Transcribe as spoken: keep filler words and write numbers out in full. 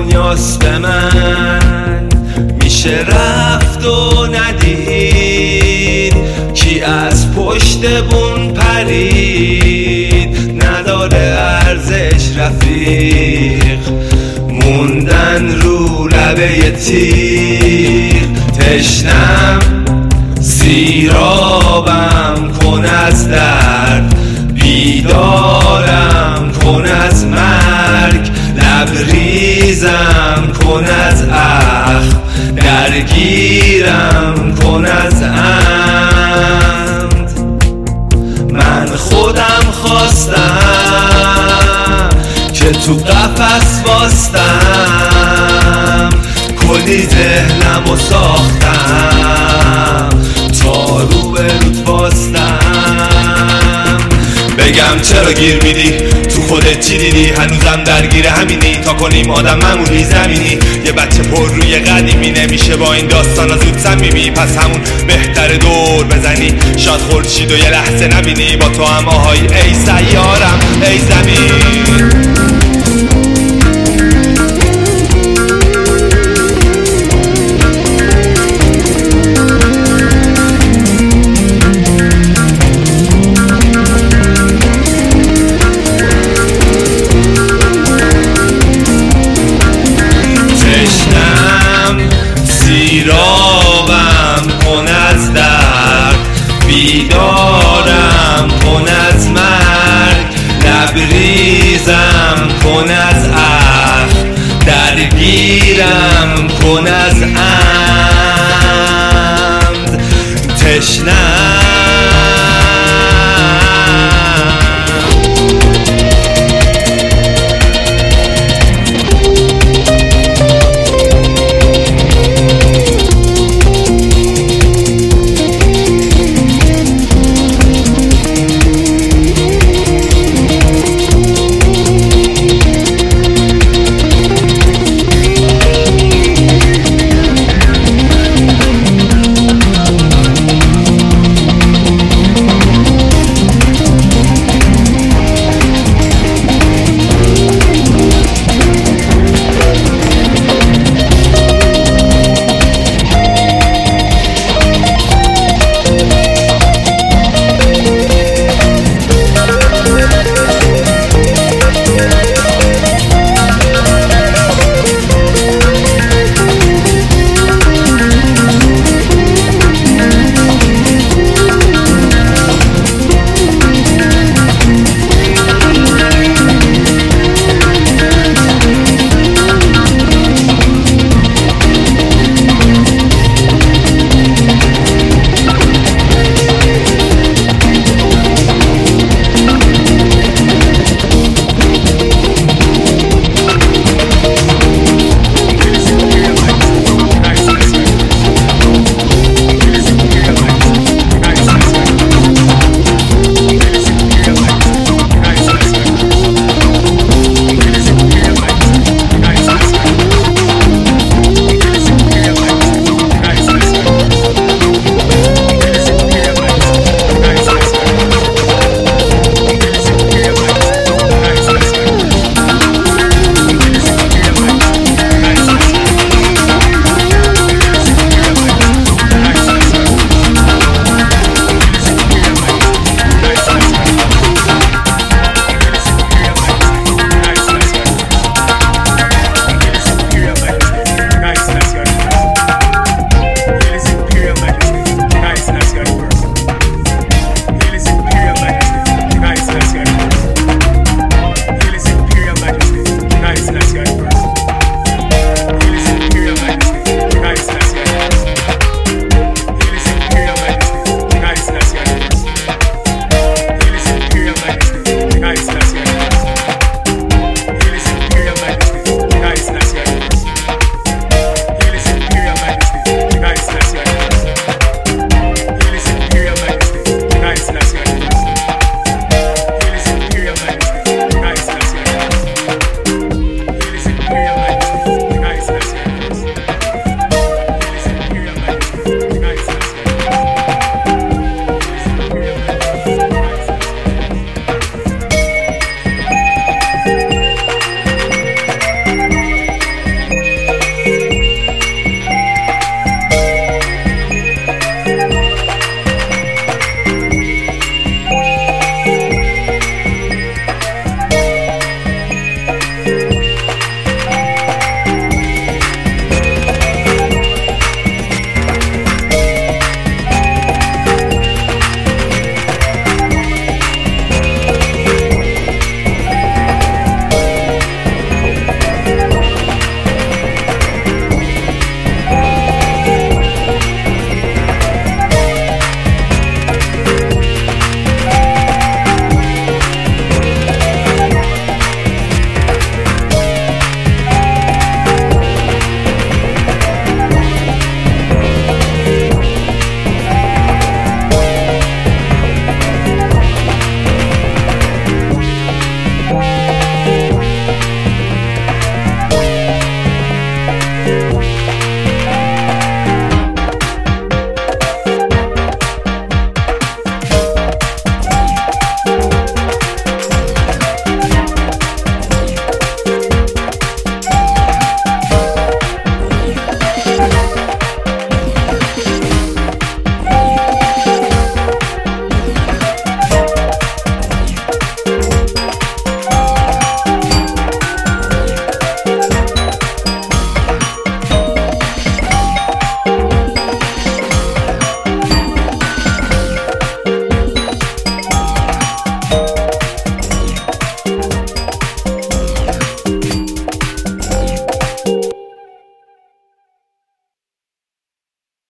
دنیاست به من میشه رفت و ندید کی از پشت بون پرید نداره ارزش رفیق موندن رو لبه تیر تشنم سیرابم کن از درد بیدارم کن از مرگ لبریزم کن از اخم درگیرم کن از عمد من خودم خواستم که تو قفس باستم کلی ذهنمو ساختم تا رو به روت باستم بگم چرا گیر میدی تو خودت چی دیدی هنوزم درگیر همینی تا کنیم آدم معمولی زمینی یه بچه پر روی قدیمی نمیشه با این داستانا زود صمیمی پس همون بهتر دور بزنی شاد خورشید و یه لحظه نبینی با تو هم آهای ای سیارم ای زمین سیرابم کن از درد بیدارم کن از مرگ لبریزم کن از اخم درگیرم کن از عمد